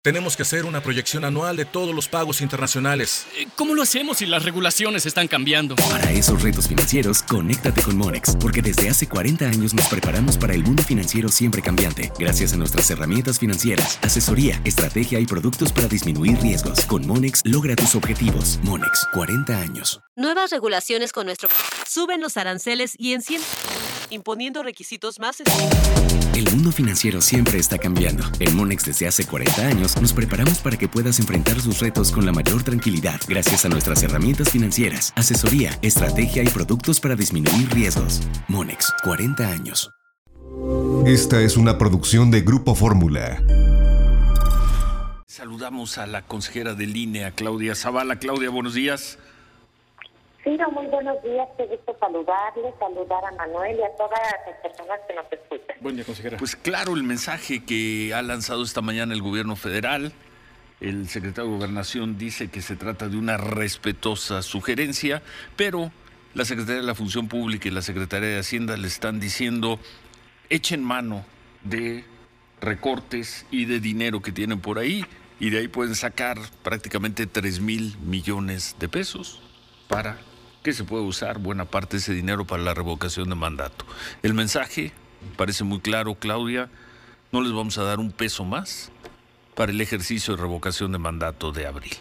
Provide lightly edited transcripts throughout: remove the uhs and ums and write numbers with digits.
Tenemos que hacer una proyección anual de todos los pagos internacionales. ¿Cómo lo hacemos si las regulaciones están cambiando? Para esos retos financieros, conéctate con Monex, porque desde hace 40 años nos preparamos para el mundo financiero siempre cambiante, gracias a nuestras herramientas financieras, asesoría, estrategia y productos para disminuir riesgos. Con Monex, logra tus objetivos. Monex, 40 años. Nuevas regulaciones con nuestro... Suben los aranceles y imponiendo requisitos más... El mundo financiero siempre está cambiando. En Monex desde hace 40 años nos preparamos para que puedas enfrentar sus retos con la mayor tranquilidad, gracias a nuestras herramientas financieras, asesoría, estrategia y productos para disminuir riesgos. Monex, 40 años. Esta es una producción de Grupo Fórmula. Saludamos a la consejera del INE, a Claudia Zavala. Claudia, buenos días. Ciro, muy buenos días, qué gusto saludarles, saludar a Manuel y a todas las personas que nos escuchan. Buen día, consejera. Pues claro, el mensaje que ha lanzado esta mañana el gobierno federal, el secretario de Gobernación dice que se trata de una respetuosa sugerencia, pero la Secretaría de la Función Pública y la Secretaría de Hacienda le están diciendo, echen mano de recortes y de dinero que tienen por ahí, y de ahí pueden sacar prácticamente 3,000 millones de pesos para que se pueda usar buena parte de ese dinero para la revocación de mandato. El mensaje parece muy claro, Claudia, no les vamos a dar un peso más para el ejercicio de revocación de mandato de abril.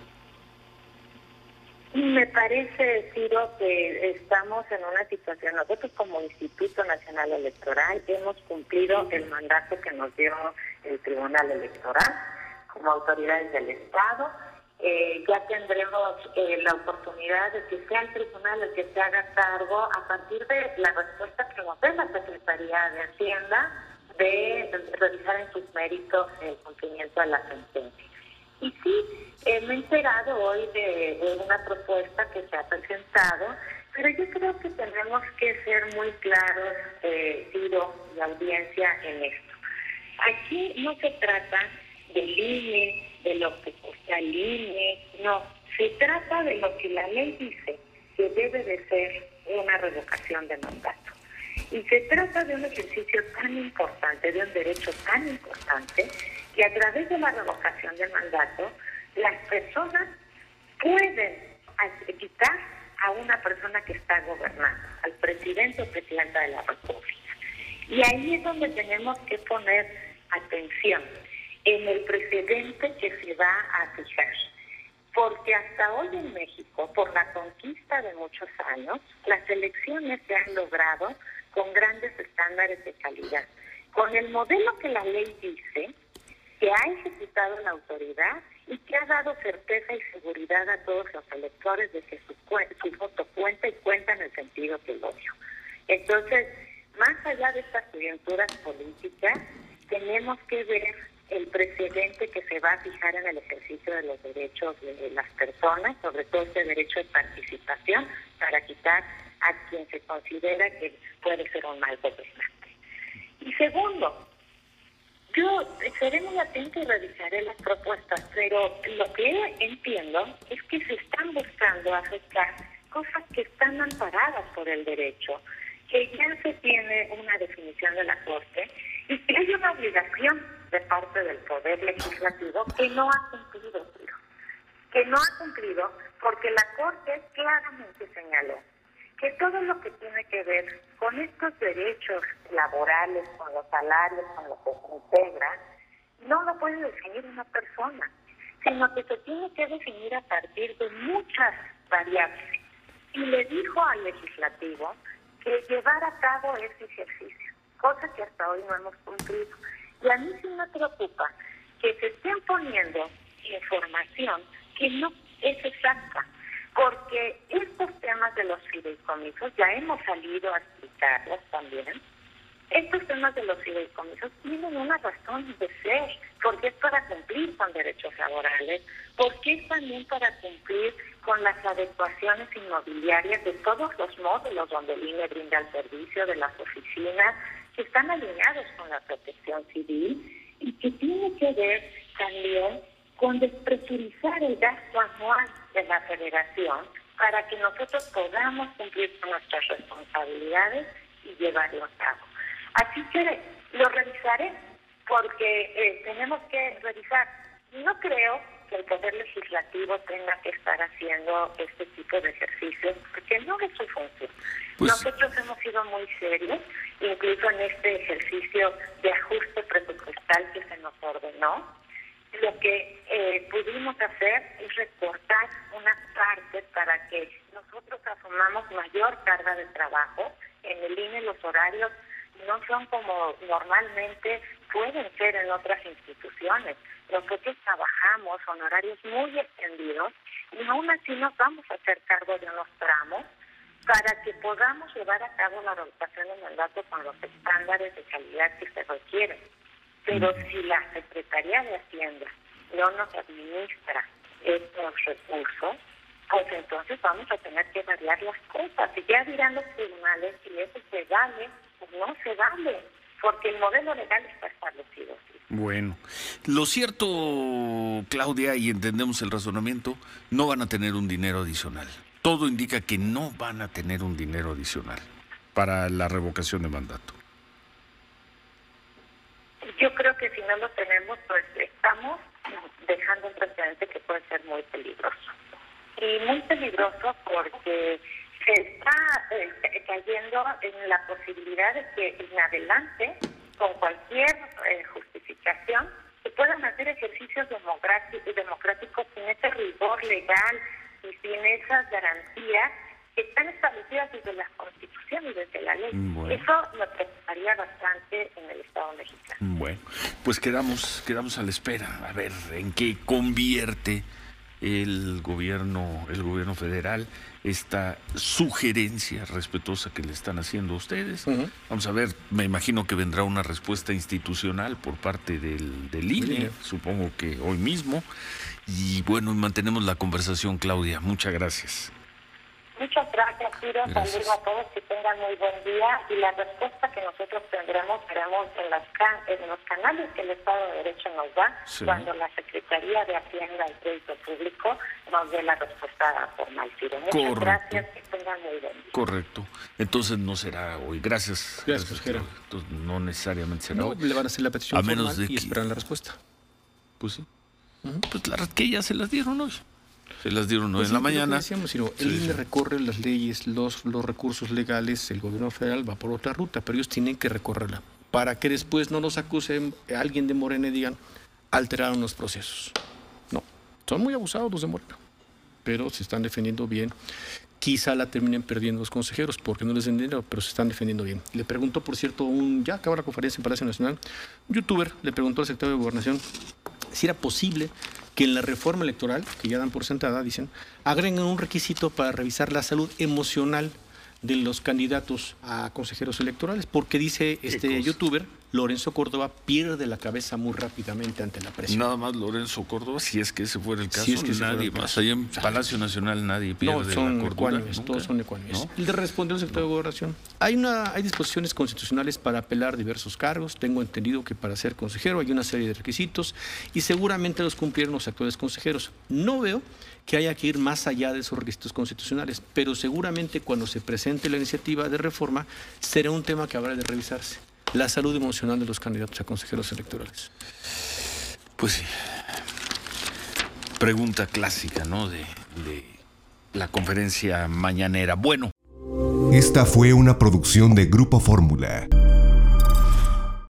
Me parece, Ciro, que estamos en una situación, nosotros como Instituto Nacional Electoral hemos cumplido el mandato que nos dio el Tribunal Electoral como autoridades del Estado. Ya tendremos la oportunidad de que sea el tribunal el que se haga cargo a partir de la respuesta que nos dé la Secretaría de Hacienda de revisar en sus méritos el cumplimiento de la sentencia. Y sí, me he enterado hoy de una propuesta que se ha presentado, pero yo creo que tenemos que ser muy claros, Ciro, y audiencia, en esto. Aquí no se trata del INE, de lo que cuesta el INE, no, se trata de lo que la ley dice que debe de ser una revocación de mandato. Y se trata de un ejercicio tan importante, de un derecho tan importante, que a través de la revocación de mandato, las personas pueden quitar a una persona que está gobernando, al presidente o presidenta de la República. Y ahí es donde tenemos que poner atención en el precedente que se va a fijar. Porque hasta hoy en México, por la conquista de muchos años, las elecciones se han logrado con grandes estándares de calidad. Con el modelo que la ley dice, que ha ejecutado la autoridad y que ha dado certeza y seguridad a todos los electores de que su voto cuenta y cuenta en el sentido que lo dio. Entonces, más allá de estas coyunturas políticas, tenemos que ver el precedente que se va a fijar en el ejercicio de los derechos de las personas, sobre todo este derecho de participación, para quitar a quien se considera que puede ser un mal gobernante. Y segundo, yo seré muy atenta y revisaré las propuestas, pero lo que entiendo es que se están buscando aceptar cosas que están amparadas por el derecho, que ya se tiene una definición de la Corte y que hay una obligación de parte del Poder Legislativo que no ha cumplido, porque la Corte claramente señaló que todo lo que tiene que ver con estos derechos laborales, con los salarios, con lo que se integra, no lo puede definir una persona, sino que se tiene que definir a partir de muchas variables. Y le dijo al legislativo que llevar a cabo ese ejercicio, cosa que hasta hoy no hemos cumplido. Y a mí sí me preocupa que se estén poniendo información que no es exacta, porque estos temas de los fideicomisos, ya hemos salido a explicarlos también, estos temas de los fideicomisos tienen una razón de ser, porque es para cumplir con derechos laborales, porque es también para cumplir con las adecuaciones inmobiliarias de todos los módulos donde el INE brinda el servicio, de las oficinas, que están alineados con la protección civil y que tiene que ver también con despresurizar el gasto anual de la Federación para que nosotros podamos cumplir con nuestras responsabilidades y llevarlo a cabo. Así que lo revisaré, porque tenemos que revisar No creo que el Poder Legislativo tenga que estar haciendo este tipo de ejercicios, porque no es su función. Nosotros hemos sido muy serios, incluso en este ejercicio de ajuste presupuestal que se nos ordenó. Lo que pudimos hacer es recortar una parte para que nosotros asumamos mayor carga de trabajo. En el INE los horarios no son como normalmente pueden ser en otras instituciones. Nosotros trabajamos con horarios muy extendidos y aún así nos vamos a hacer cargo de unos tramos para que podamos llevar a cabo la revocación de mandato con los estándares de calidad que se requieren. Pero si la Secretaría de Hacienda no nos administra estos recursos, pues entonces vamos a tener que variar las cosas. Y ya dirán los tribunales si eso se vale o no se vale, porque el modelo legal está establecido. Bueno, lo cierto, Claudia, y entendemos el razonamiento, no van a tener un dinero adicional. Todo indica que no van a tener un dinero adicional para la revocación de mandato. Yo creo que si no lo tenemos, pues estamos dejando un precedente que puede ser muy peligroso. Y muy peligroso porque se está cayendo en la posibilidad de que en adelante, con cualquier justificación, se puedan hacer ejercicios democráticos sin ese rigor legal y sin esas garantías que están establecidas desde la Constitución y desde la ley. Bueno. Eso me preocuparía bastante en el Estado mexicano. Bueno, pues quedamos a la espera a ver en qué convierte el gobierno federal esta sugerencia respetuosa que le están haciendo a ustedes. Vamos a ver, me imagino que vendrá una respuesta institucional por parte del INE, supongo que hoy mismo. Y bueno, mantenemos la conversación, Claudia. Muchas gracias. Muchas gracias, Ciro. Saludos a todos, que tengan muy buen día. Y la respuesta que nosotros tendremos seremos en los canales que el Estado de Derecho nos da, cuando la Secretaría de Hacienda y Crédito Público nos dé la respuesta formal, Ciro. Muchas gracias, que tengan muy buen día. Correcto. Entonces no será hoy. Gracias. Gracias, consejero. Entonces no necesariamente será hoy. Le van a hacer la petición a menos formal de y esperan la respuesta. Pues sí. Pues las que ya se las dieron hoy. Se las dieron hoy en la mañana. Decíamos, Ciro, el INE recorre las leyes, los recursos legales, el gobierno federal va por otra ruta, pero ellos tienen que recorrerla para que después no nos acusen a alguien de Morena y digan alteraron los procesos. No, son muy abusados los de Morena, pero se están defendiendo bien. Quizá la terminen perdiendo los consejeros porque no les den dinero, pero se están defendiendo bien. Le preguntó, por cierto, ya acaba la conferencia en Palacio Nacional, un youtuber le preguntó al secretario de Gobernación si era posible que en la reforma electoral, que ya dan por sentada, dicen, agreguen un requisito para revisar la salud emocional de los candidatos a consejeros electorales, porque dice este youtuber, Lorenzo Córdoba, pierde la cabeza muy rápidamente ante la presión. Nada más Lorenzo Córdoba, si es que ese fuera el caso, nadie más. Allá en Palacio Nacional nadie pierde la cordura. Ecuánimes, todos son ecuánimes. ¿No? Le respondió el secretario de Gobernación. Hay disposiciones constitucionales para apelar diversos cargos. Tengo entendido que para ser consejero hay una serie de requisitos y seguramente los cumplieron los actuales consejeros. No veo que haya que ir más allá de esos requisitos constitucionales, pero seguramente cuando se presente la iniciativa de reforma será un tema que habrá de revisarse. La salud emocional de los candidatos a consejeros electorales. Pues sí. Pregunta clásica, ¿no? De la conferencia mañanera. Bueno. Esta fue una producción de Grupo Fórmula.